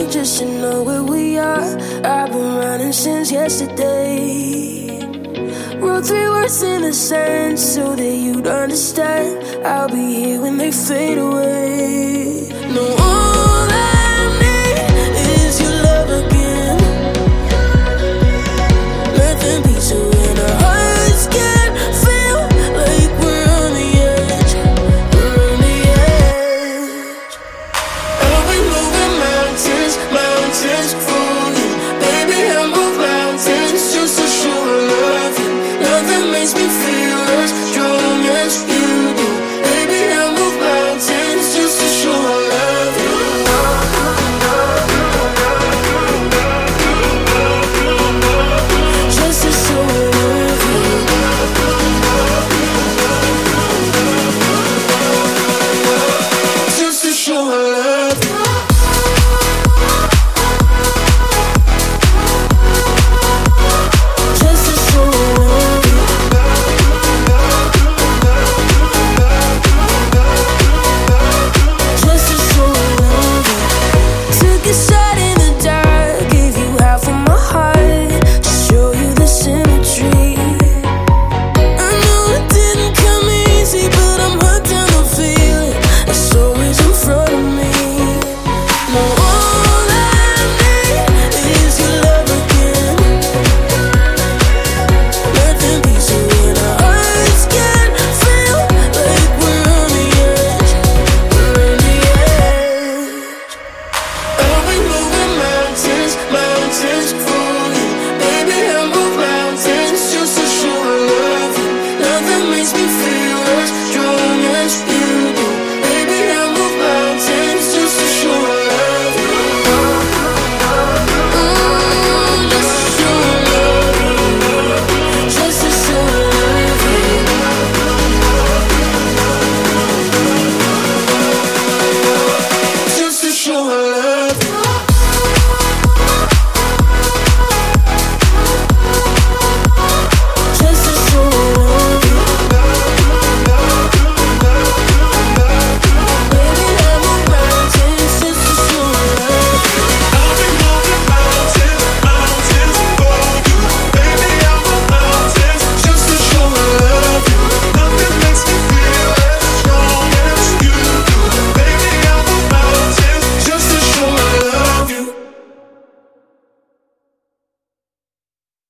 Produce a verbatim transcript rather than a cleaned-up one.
night just to know where we are. I've been running since yesterday. Wrote three words in the sand so that you'd understand. I'll be here when they fade away. No, all I need is your love again. Nothing beats you when our hearts can feel like we're on the edge. We're on the edge. I've been moving mountains, mountains for you. Baby, I move mountains just to show I love you. Nothing makes me feel as strong as you do. Baby, I move mountains just to show I love you. Just to show I love you. Just to show I love you. Just to show I love you. Just to show I love you. Took a shot in the dark, gave you half of my heart to show you the symmetry. I know it didn't come easy, but I'm hooked on the feeling. It's always in front of me. No, all I need is your love again. Nothing beats you when our hearts can feel like we're on the edge. We're on the edge. I've been moving mountains, mountains for you. Baby, I move mountains just to show I love you. Nothing makes me feel